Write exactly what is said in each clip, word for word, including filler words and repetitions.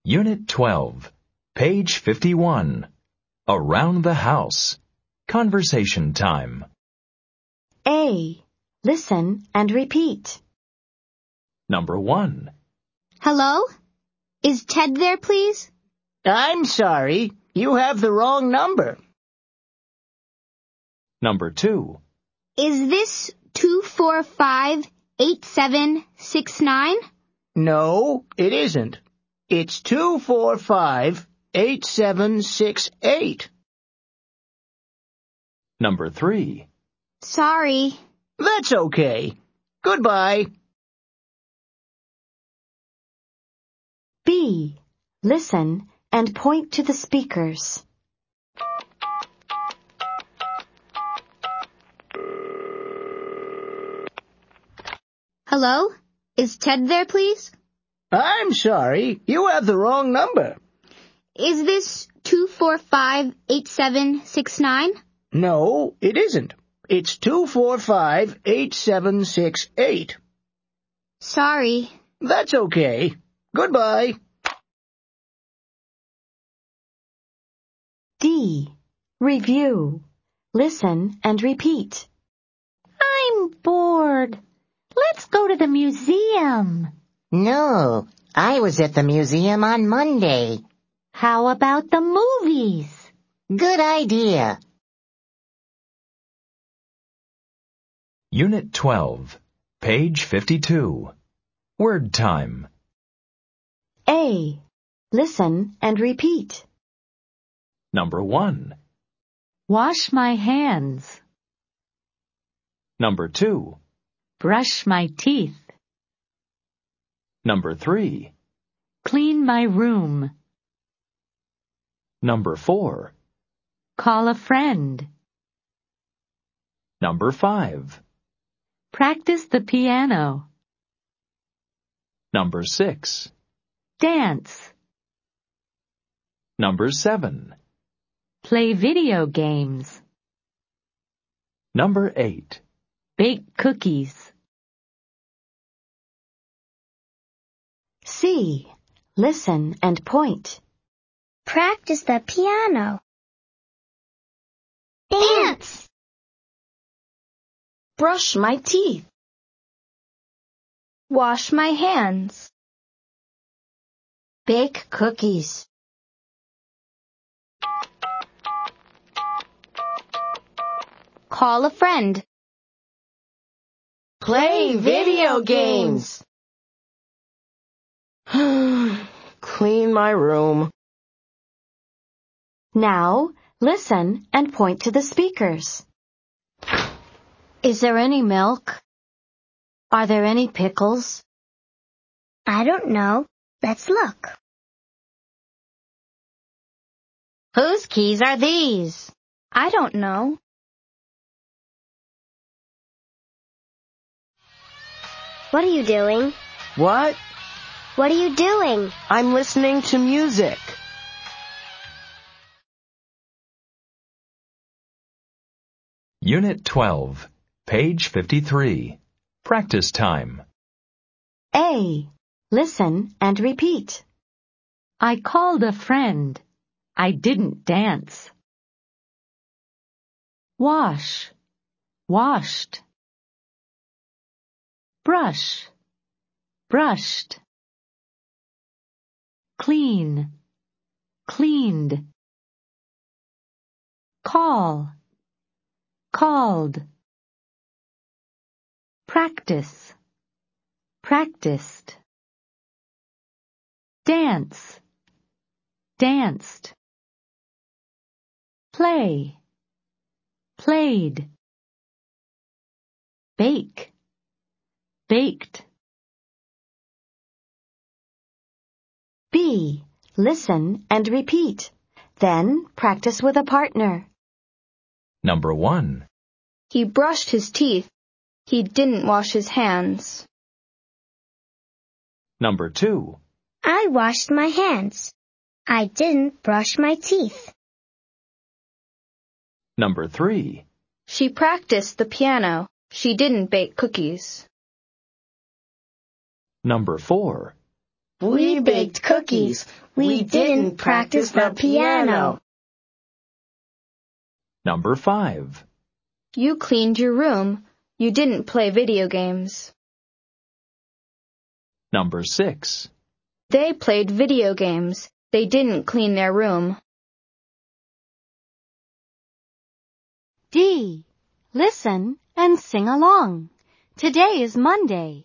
Unit twelve, page fifty-one. Around the house. Conversation time. A. Listen and repeat. Number one. Hello? Is Ted there, please? I'm sorry, you have the wrong number. Number two. Is this two four five eight seven six nine? No, it isn't. It's two four five eight seven six eight. Number three. Sorry. That's okay. Goodbye. B. Listen and point to the speakers. Hello? Is Ted there, please? I'm sorry, you have the wrong number. Is this two four five eight seven six nine? No, it isn't. It's two four five eight seven six eight. Sorry. That's okay. Goodbye. D. Review. Listen and repeat. I'm bored. Let's go to the museum. No, I was at the museum on Monday. How about the movies? Good idea. Unit twelve, page fifty-two. Word time. A. Listen and repeat. Number one. Wash my hands. Number two. Brush my teeth. Number three. Clean my room. Number four. Call a friend. Number five. Practice the piano. Number six. Dance. Number seven. Play video games. Number eight. Bake cookies. C. Listen and point. Practice the piano. Dance. Brush my teeth. Wash my hands. Bake cookies. Call a friend. Play video games. Clean my room. Now, listen and point to the speakers. Is there any milk? Are there any pickles? I don't know. Let's look. Whose keys are these? I don't know. What are you doing? What? What are you doing? I'm listening to music. Unit twelve, page fifty-three. Practice time. A. Listen and repeat. I called a friend. I didn't dance. Wash. Washed. Brush. Brushed. Clean. Cleaned. Call. Called. Practice. Practiced. Dance. Danced. Play. Played. Bake. Baked. B. Listen and repeat. Then practice with a partner. Number one. He brushed his teeth. He didn't wash his hands. Number two. I washed my hands. I didn't brush my teeth. Number three. She practiced the piano. She didn't bake cookies. Number four. We baked cookies. cookies. We didn't practice the piano. Number five. You cleaned your room. You didn't play video games. Number six. They played video games. They didn't clean their room. D. Listen and sing along. Today is Monday.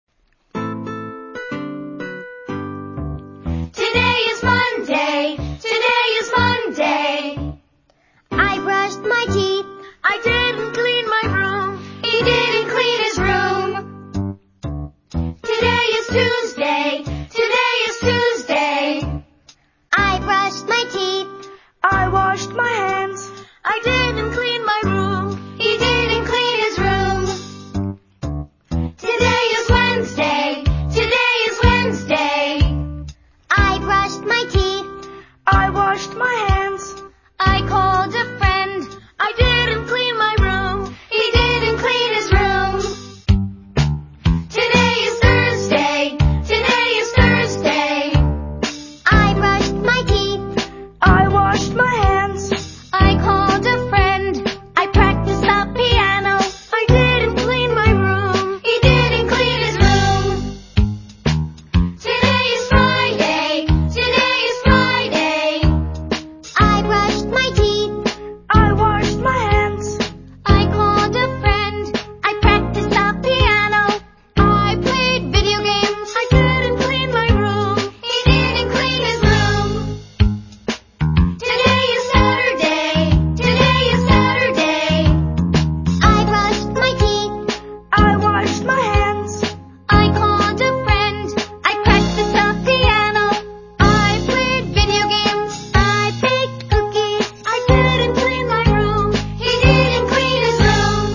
Today is Monday. Today is Monday. I brushed my teeth. I didn't clean my room. He didn't clean his room. Today is Tuesday. Today is Tuesday. I brushed my teeth. I washed my hands. I didn't clean my room. He didn't clean his room. Today is Wednesday. Today is Wednesday. I brushed my teeth. I washed my hands. I called a friend. I didn't clean my room. He didn't clean his room. Today is Thursday. Today is Thursday. I brushed my teeth. I washed my hands. I called a friend. I practiced the piano. I didn't clean my room. He didn't clean his room. Today is Friday. Today is Friday. I brushed my teeth. I washed my hands. I called a friend. I practiced the piano. I played video games. I didn't clean my room. He didn't clean his room. Today is Saturday. Today is Saturday. I brushed my teeth. I washed my hands. I called a friend. I practiced the piano. I played video games. I baked cookies. I didn't clean my room. He didn't clean his room.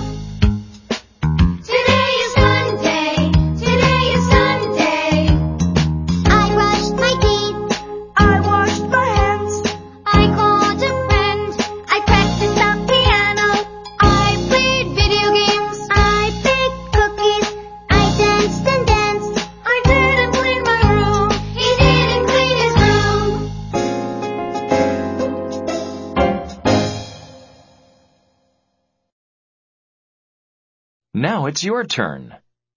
Today is Sunday. Today is Sunday. I brushed my teeth. I washed my hands. I called a friend. I practiced the piano. I played video games. I baked cookies. I danced and danced. I didn't clean my room. He didn't clean his room. Now it's your turn.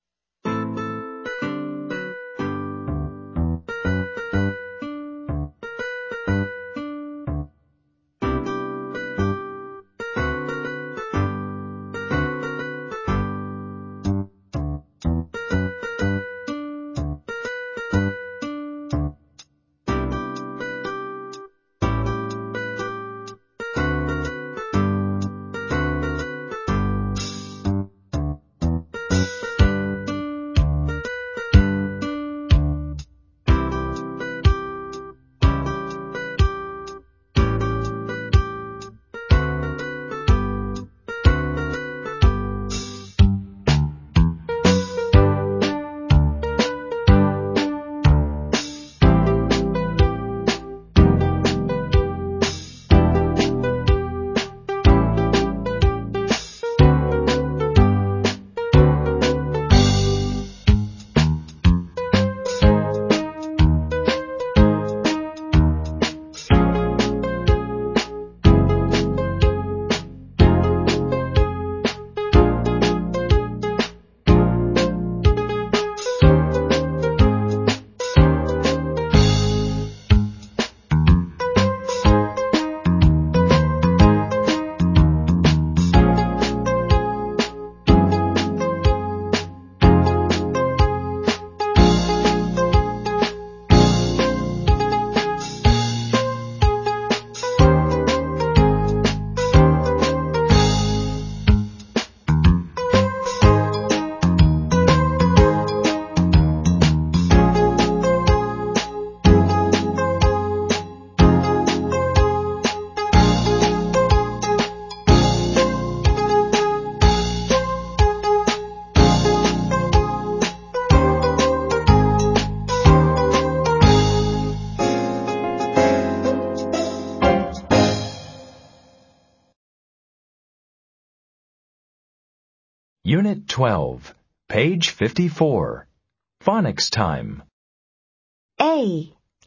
Unit twelve, page fifty-four. Phonics time. A.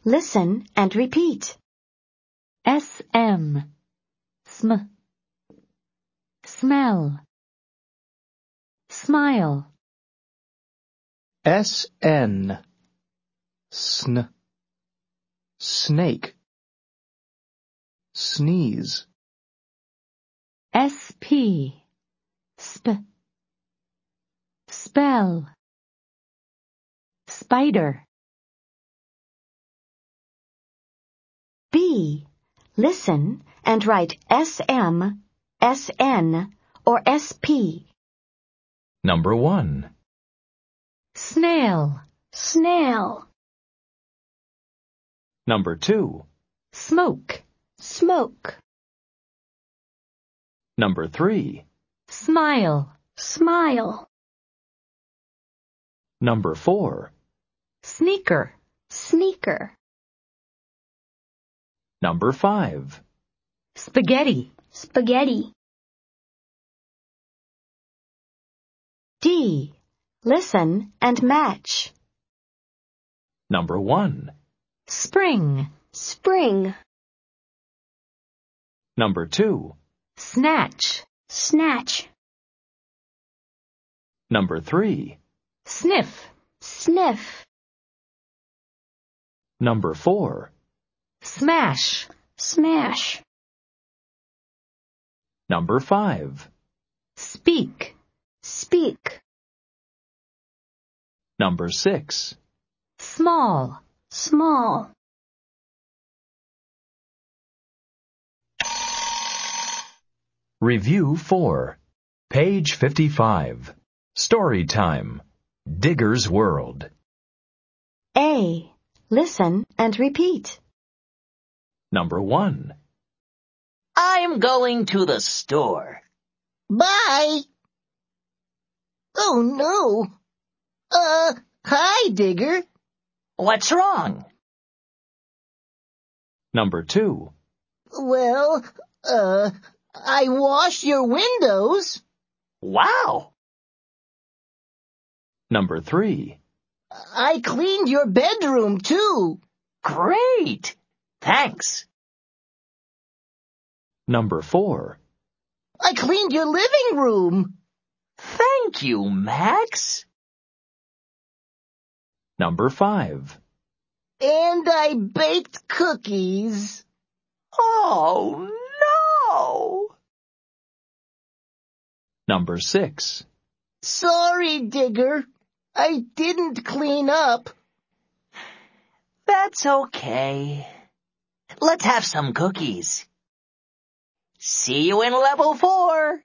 listen and repeat. S M. Sm. Smell. Smile. S N. Sn. Snake. Sneeze. S P. Sp. Spell. Spider. B. Listen and write S M, S N, or S P. Number one. Snail. Snail. Number two. Smoke. Smoke. Number three. Smile. Smile. Number four. Sneaker. Sneaker. Number five. Spaghetti. Spaghetti. D. Listen and match. Number one. Spring. Spring. Number two. Snatch. Snatch. Number three. Sniff. Sniff. Number four. Smash. Smash. Number five. Speak. Speak. Number six. Small. Small. Review four. Page fifty-five. Story time. Digger's World. A. Listen and repeat. Number one. I'm going to the store. Bye. Oh, no. Uh, hi, Digger. What's wrong? Number two. Well, uh, I washed your windows. Wow. Number three. I cleaned your bedroom, too. Great. Thanks. Number four. I cleaned your living room. Thank you, Max. Number five. And I baked cookies. Oh, no. Number six. Sorry, Digger. I didn't clean up. That's okay. Let's have some cookies. See you in level four.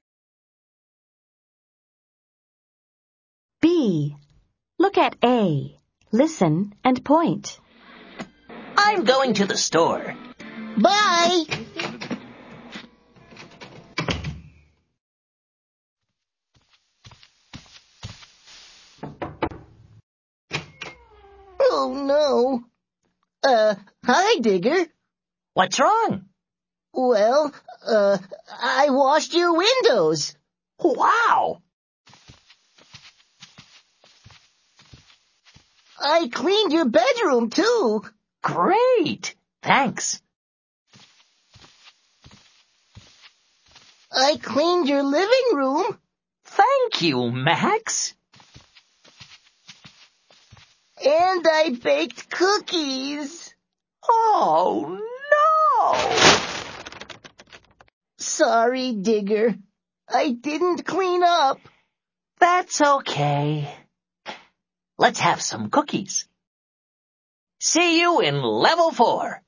B. Look at A. Listen and point. I'm going to the store. Bye. Oh, no. Uh, hi, Digger. What's wrong? Well, uh, I washed your windows. Wow. I cleaned your bedroom, too. Great. Thanks. I cleaned your living room. Thank you, Max. And I baked cookies. Oh, no. Sorry, Digger. I didn't clean up. That's okay. Let's have some cookies. See you in level four.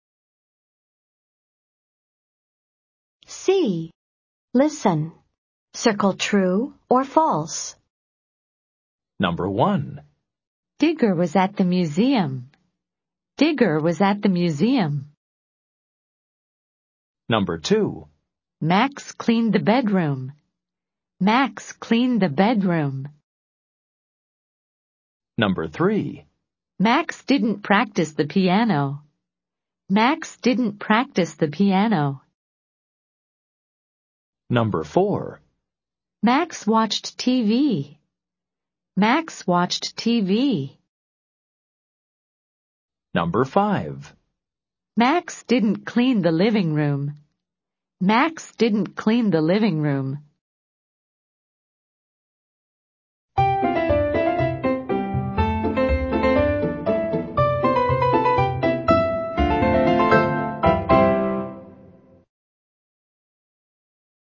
C. Listen. Circle true or false. Number one. Digger was at the museum. Digger was at the museum. Number two. Max cleaned the bedroom. Max cleaned the bedroom. Number three. Max didn't practice the piano. Max didn't practice the piano. Number four. Max watched T V. Max watched T V. Number five. Max didn't clean the living room. Max didn't clean the living room.